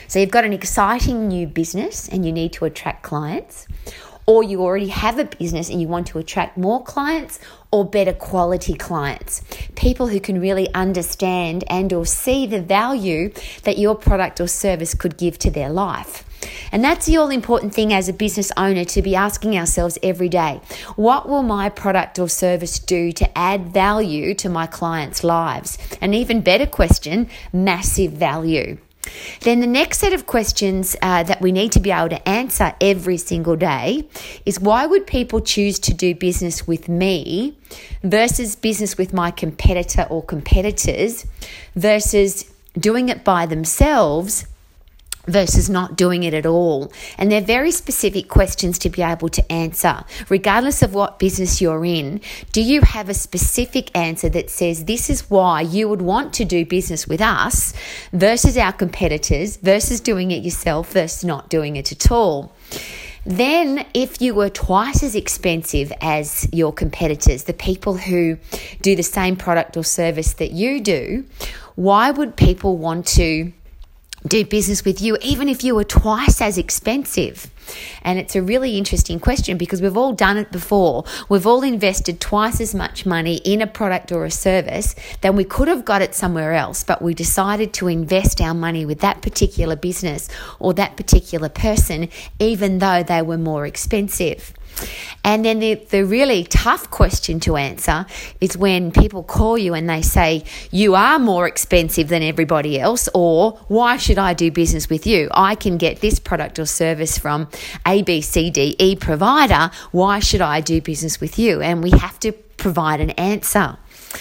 So you've got an exciting new business and you need to attract clients, or you already have a business and you want to attract more clients or better quality clients, people who can really understand and or see the value that your product or service could give to their life. And that's the all-important thing as a business owner, to be asking ourselves every day, what will my product or service do to add value to my clients' lives? An even better question, massive value. Then the next set of questions that we need to be able to answer every single day is, why would people choose to do business with me versus business with my competitor or competitors versus doing it by themselves versus not doing it at all? And they're very specific questions to be able to answer. Regardless of what business you're in, do you have a specific answer that says this is why you would want to do business with us versus our competitors, versus doing it yourself, versus not doing it at all? Then if you were twice as expensive as your competitors, the people who do the same product or service that you do, why would people want to do business with you even if you were twice as expensive? And it's a really interesting question because we've all done it before. We've all invested twice as much money in a product or a service than we could have got it somewhere else, but we decided to invest our money with that particular business or that particular person even though they were more expensive. And then the really tough question to answer is when people call you and they say, you are more expensive than everybody else, or why should I do business with you? I can get this product or service from A, B, C, D, E provider. Why should I do business with you? And we have to provide an answer.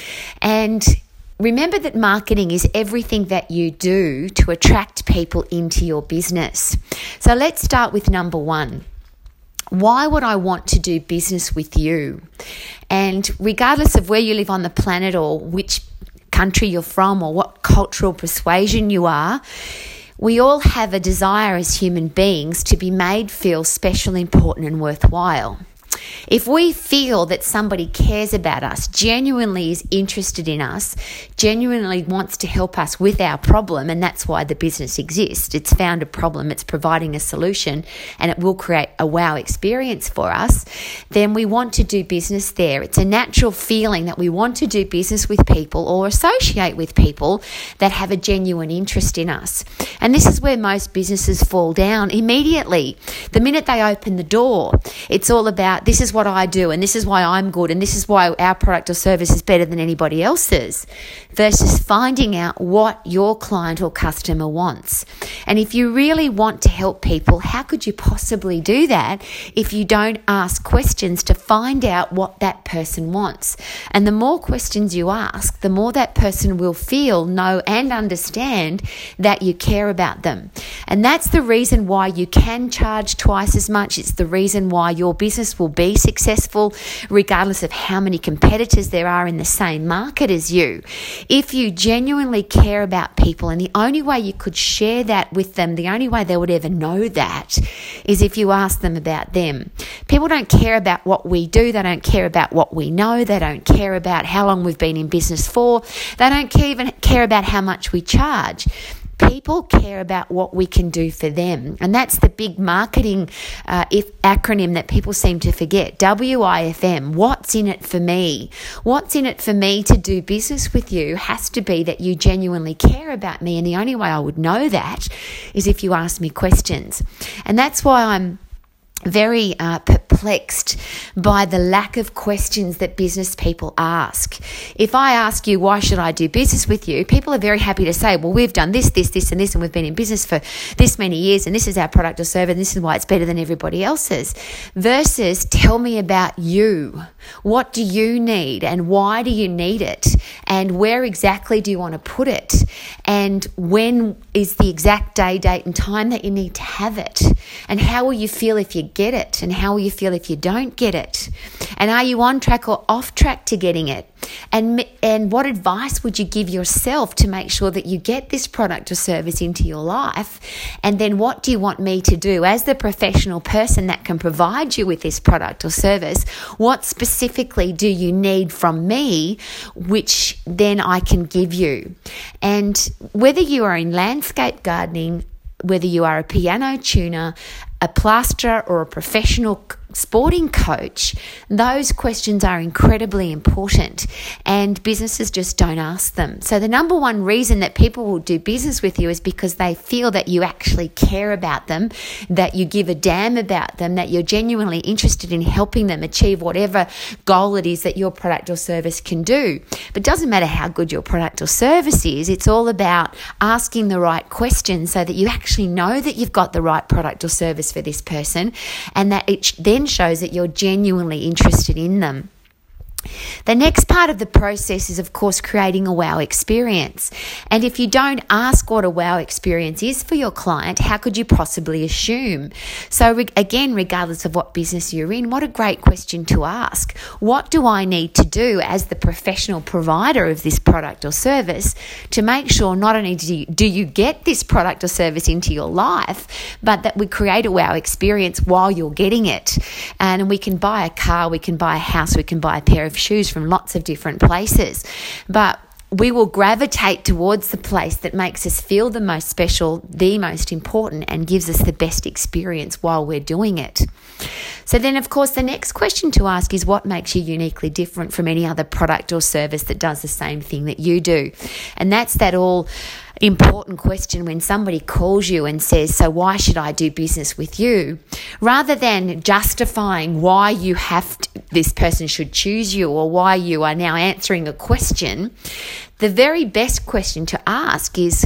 And remember that marketing is everything that you do to attract people into your business. So let's start with number one. Why would I want to do business with you? And regardless of where you live on the planet or which country you're from or what cultural persuasion you are, we all have a desire as human beings to be made feel special, important, and worthwhile. If we feel that somebody cares about us, genuinely is interested in us, genuinely wants to help us with our problem, and that's why the business exists. It's found a problem, it's providing a solution, and it will create a wow experience for us, then we want to do business there. It's a natural feeling that we want to do business with people or associate with people that have a genuine interest in us. And this is where most businesses fall down immediately. The minute they open the door, it's all about, this is what I do and this is why I'm good and this is why our product or service is better than anybody else's, versus finding out what your client or customer wants. And if you really want to help people, how could you possibly do that if you don't ask questions to find out what that person wants? And the more questions you ask, the more that person will feel, know, and understand that you care about them. And that's the reason why you can charge twice as much. It's the reason why your business will be successful regardless of how many competitors there are in the same market as you. If you genuinely care about people, and the only way you could share that with them, the only way they would ever know that, is if you ask them about them. People don't care about what we do. They don't care about what we know. They don't care about how long we've been in business for. They don't even care about how much we charge. People care about what we can do for them. And that's the big marketing acronym that people seem to forget. WIFM, what's in it for me? What's in it for me to do business with you has to be that you genuinely care about me. And the only way I would know that is if you ask me questions. And that's why I'm very perplexed by the lack of questions that business people ask. If I ask you, why should I do business with you? People are very happy to say, well, we've done this, this, this, and this, and we've been in business for this many years, and this is our product or service, and this is why it's better than everybody else's. Versus, tell me about you. What do you need, and why do you need it? And where exactly do you want to put it? And when is the exact day, date, and time that you need to have it? And how will you feel if you get it? And how will you feel if you don't get it? And are you on track or off track to getting it? And what advice would you give yourself to make sure that you get this product or service into your life? And then what do you want me to do as the professional person that can provide you with this product or service? What specifically do you need from me, which then I can give you? And whether you are in landscape gardening, whether you are a piano tuner, a plasterer, or a professional sporting coach, those questions are incredibly important, and businesses just don't ask them. So the number one reason that people will do business with you is because they feel that you actually care about them, that you give a damn about them, that you're genuinely interested in helping them achieve whatever goal it is that your product or service can do. But it doesn't matter how good your product or service is, it's all about asking the right questions so that you actually know that you've got the right product or service for this person, and that it then shows that you're genuinely interested in them. The next part of the process is, of course, creating a wow experience. And if you don't ask what a wow experience is for your client, how could you possibly assume? So again, regardless of what business you're in, what a great question to ask. What do I need to do as the professional provider of this product or service to make sure not only do you get this product or service into your life, but that we create a wow experience while you're getting it? And we can buy a car, we can buy a house, we can buy a pair of shoes from lots of different places, but we will gravitate towards the place that makes us feel the most special, the most important, and gives us the best experience while we're doing it. So then, of course, the next question to ask is, what makes you uniquely different from any other product or service that does the same thing that you do? And that's that all important question when somebody calls you and says, so why should I do business with you? Rather than justifying why this person should choose you, or why you are now answering a question, the very best question to ask is,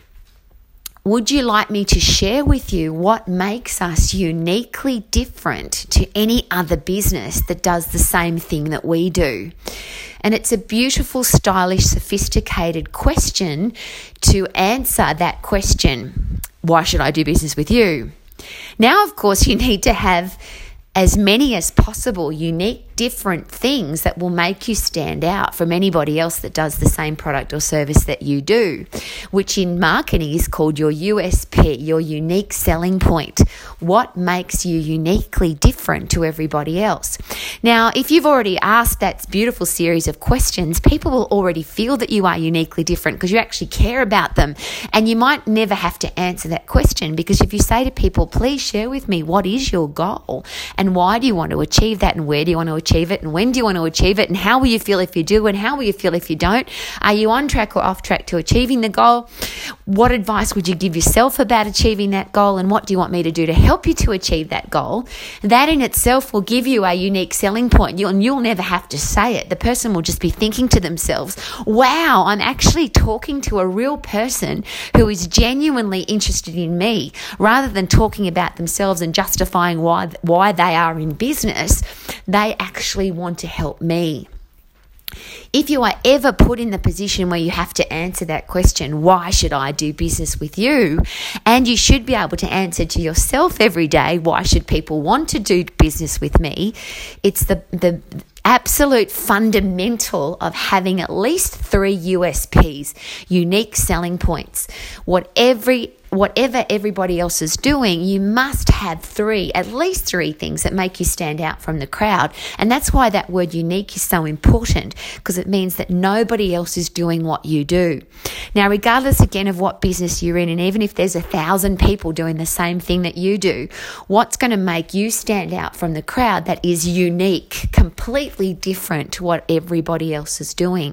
would you like me to share with you what makes us uniquely different to any other business that does the same thing that we do? And it's a beautiful, stylish, sophisticated question to answer that question. Why should I do business with you? Now, of course, you need to have as many as possible unique, different things that will make you stand out from anybody else that does the same product or service that you do, which in marketing is called your USP, your unique selling point. What makes you uniquely different to everybody else? Now, if you've already asked that beautiful series of questions, people will already feel that you are uniquely different because you actually care about them. And you might never have to answer that question, because if you say to people, please share with me, what is your goal? And why do you want to achieve that? And where do you want to achieve it? And when do you want to achieve it? And how will you feel if you do? And how will you feel if you don't? Are you on track or off track to achieving the goal? What advice would you give yourself about achieving that goal? And what do you want me to do to help you to achieve that goal? That in itself will give you a unique selling point. You'll never have to say it. The person will just be thinking to themselves, wow, I'm actually talking to a real person who is genuinely interested in me, rather than talking about themselves and justifying why they are in business. They actually want to help me. If you are ever put in the position where you have to answer that question, why should I do business with you? And you should be able to answer to yourself every day, why should people want to do business with me? It's the absolute fundamental of having at least 3 USPs, unique selling points. Whatever everybody else is doing, you must have at least three things that make you stand out from the crowd. And that's why that word unique is so important, because it means that nobody else is doing what you do. Now, regardless again of what business you're in, and even if there's 1,000 people doing the same thing that you do, what's going to make you stand out from the crowd that is unique, completely different to what everybody else is doing?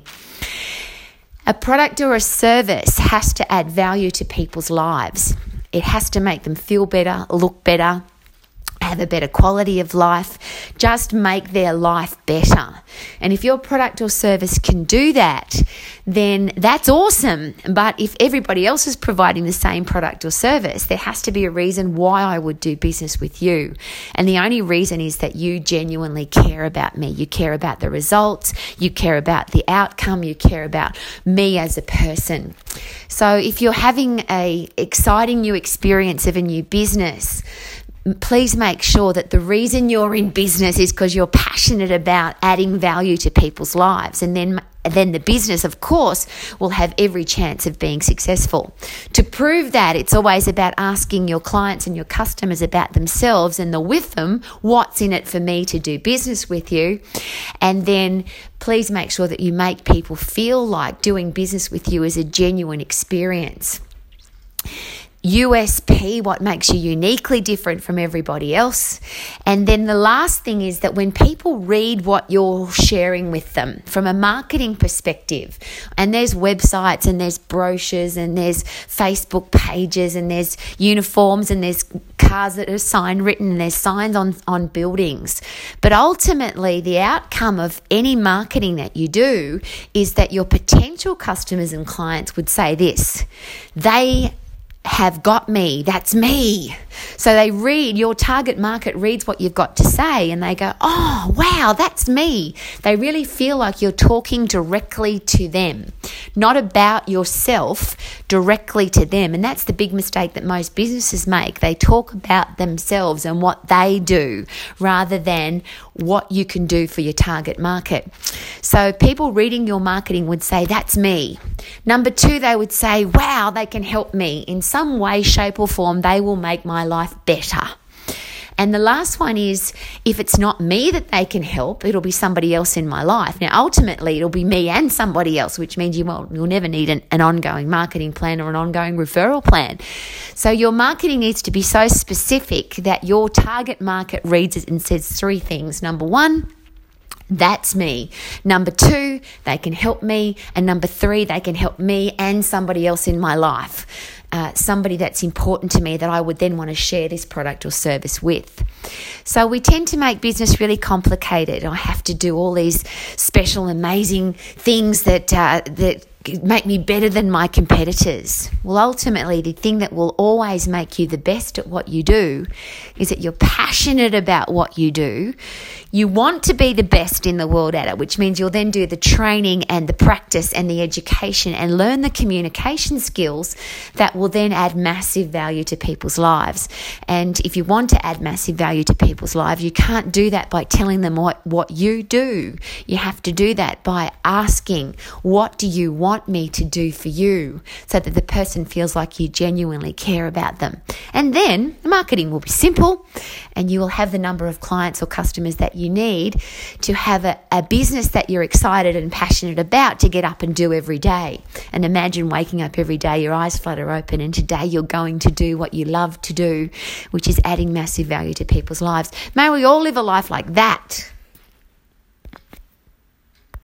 A product or a service has to add value to people's lives. It has to make them feel better, look better, have a better quality of life, just make their life better. And if your product or service can do that, then that's awesome. But if everybody else is providing the same product or service, there has to be a reason why I would do business with you. And the only reason is that you genuinely care about me. You care about the results, you care about the outcome, you care about me as a person. So if you're having an exciting new experience of a new business, please make sure that the reason you're in business is because you're passionate about adding value to people's lives. And then the business, of course, will have every chance of being successful. To prove that, it's always about asking your clients and your customers about themselves, and with them, what's in it for me to do business with you? And then please make sure that you make people feel like doing business with you is a genuine experience. USP, what makes you uniquely different from everybody else. And then the last thing is that when people read what you're sharing with them from a marketing perspective, and there's websites and there's brochures and there's Facebook pages and there's uniforms and there's cars that are sign written and there's signs on buildings. But ultimately, the outcome of any marketing that you do is that your potential customers and clients would say this: they have got me, that's me. So they read, your target market reads what you've got to say and they go, oh, wow, that's me. They really feel like you're talking directly to them, not about yourself, directly to them. And that's the big mistake that most businesses make. They talk about themselves and what they do rather than what you can do for your target market. So people reading your marketing would say, that's me. Number 2, they would say, wow, they can help me. In some way, shape or form, they will make my life better. And the last one is, if it's not me that they can help, it'll be somebody else in my life. Now, ultimately, it'll be me and somebody else, which means you'll never need an ongoing marketing plan or an ongoing referral plan. So your marketing needs to be so specific that your target market reads it and says 3 things. Number 1, that's me. Number 2, they can help me. And number 3, they can help me and somebody else in my life. Somebody that's important to me that I would then want to share this product or service with. So we tend to make business really complicated. I have to do all these special, amazing things that make me better than my competitors. Well, ultimately, the thing that will always make you the best at what you do is that you're passionate about what you do. You want to be the best in the world at it, which means you'll then do the training and the practice and the education and learn the communication skills that will then add massive value to people's lives. And if you want to add massive value to people's lives, you can't do that by telling them what you do. You have to do that by asking, what do you want me to do for you, so that the person feels like you genuinely care about them. And then the marketing will be simple and you will have the number of clients or customers that you need to have a business that you're excited and passionate about to get up and do every day. And imagine waking up every day, your eyes flutter open, and today you're going to do what you love to do, which is adding massive value to people's lives. May we all live a life like that.